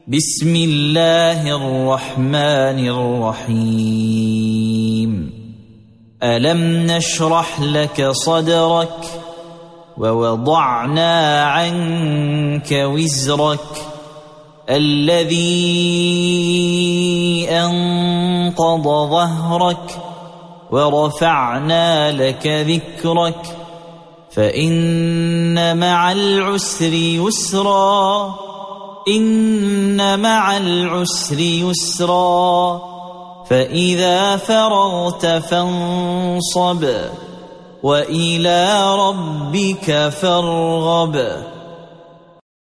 بسم الله الرحمن الرحيم ألم نشرح لك صدرك ووضعنا عنك وزرك الذي أنقض ظهرك ورفعنا لك ذكرك فإن مع العسر يسرا إن مع العسر يسرا فإذا فرغت فانصب وإلى ربك فارغب.